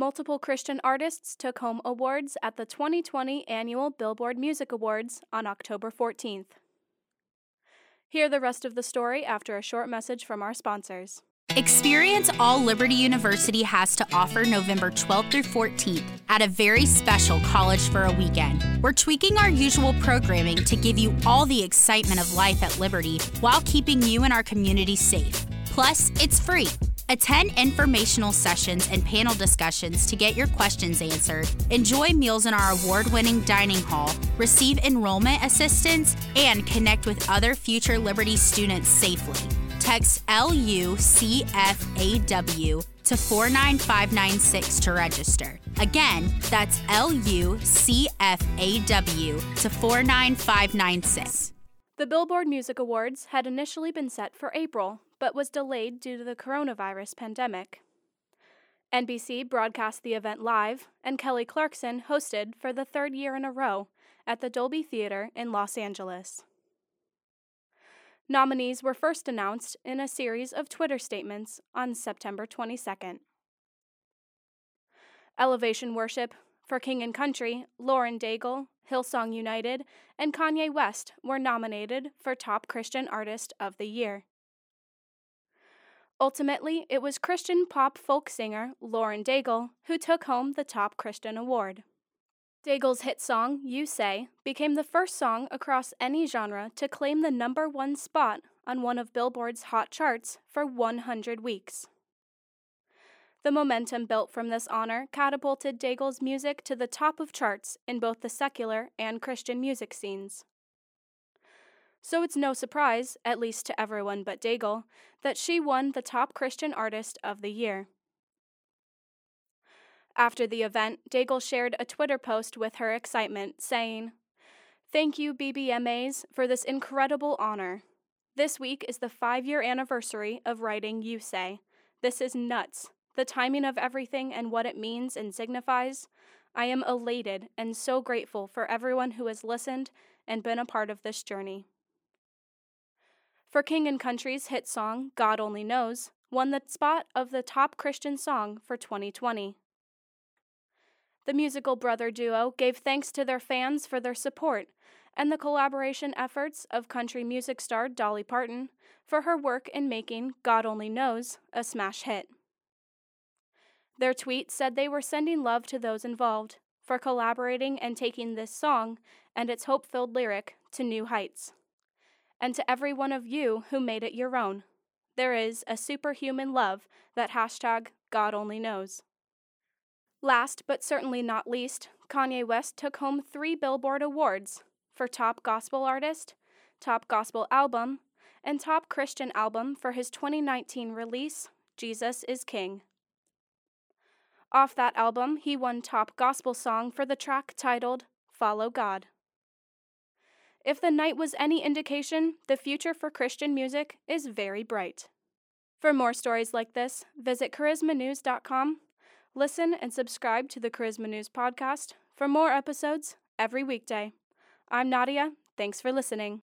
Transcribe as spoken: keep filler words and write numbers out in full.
Multiple Christian artists took home awards at the twenty twenty Annual Billboard Music Awards on October fourteenth. Hear the rest of the story after a short message from our sponsors. Experience all Liberty University has to offer November twelfth through fourteenth at a very special College for a Weekend. We're tweaking our usual programming to give you all the excitement of life at Liberty while keeping you and our community safe. Plus, it's free. Attend informational sessions and panel discussions to get your questions answered, enjoy meals in our award-winning dining hall, receive enrollment assistance, and connect with other future Liberty students safely. Text L U C F A W to four nine five nine six to register. Again, that's L U C F A W to four nine five nine six. The Billboard Music Awards had initially been set for April, but was delayed due to the coronavirus pandemic. N B C broadcast the event live, and Kelly Clarkson hosted for the third year in a row at the Dolby Theater in Los Angeles. Nominees were first announced in a series of Twitter statements on September twenty-second. Elevation Worship, For King and Country, Lauren Daigle, Hillsong United, and Kanye West were nominated for Top Christian Artist of the Year. Ultimately, it was Christian pop folk singer Lauren Daigle who took home the Top Christian Award. Daigle's hit song, You Say, became the first song across any genre to claim the number one spot on one of Billboard's hot charts for one hundred weeks. The momentum built from this honor catapulted Daigle's music to the top of charts in both the secular and Christian music scenes. So it's no surprise, at least to everyone but Daigle, that she won the Top Christian Artist of the Year. After the event, Daigle shared a Twitter post with her excitement, saying, "Thank you, B B M As, for this incredible honor. This week is the five-year anniversary of writing You Say. This is nuts. The timing of everything and what it means and signifies. I am elated and so grateful for everyone who has listened and been a part of this journey." For King and Country's hit song, God Only Knows, won the spot of the Top Christian Song for twenty twenty. The musical brother duo gave thanks to their fans for their support and the collaboration efforts of country music star Dolly Parton for her work in making God Only Knows a smash hit. Their tweet said they were sending love to those involved for collaborating and taking this song and its hope-filled lyric to new heights. And to every one of you who made it your own, there is a superhuman love that hashtag God Only Knows. Last but certainly not least, Kanye West took home three Billboard Awards for Top Gospel Artist, Top Gospel Album, and Top Christian Album for his twenty nineteen release, Jesus is King. Off that album, he won Top Gospel Song for the track titled Follow God. If the night was any indication, the future for Christian music is very bright. For more stories like this, visit charisma news dot com. Listen and subscribe to the Charisma News podcast for more episodes every weekday. I'm Nadia. Thanks for listening.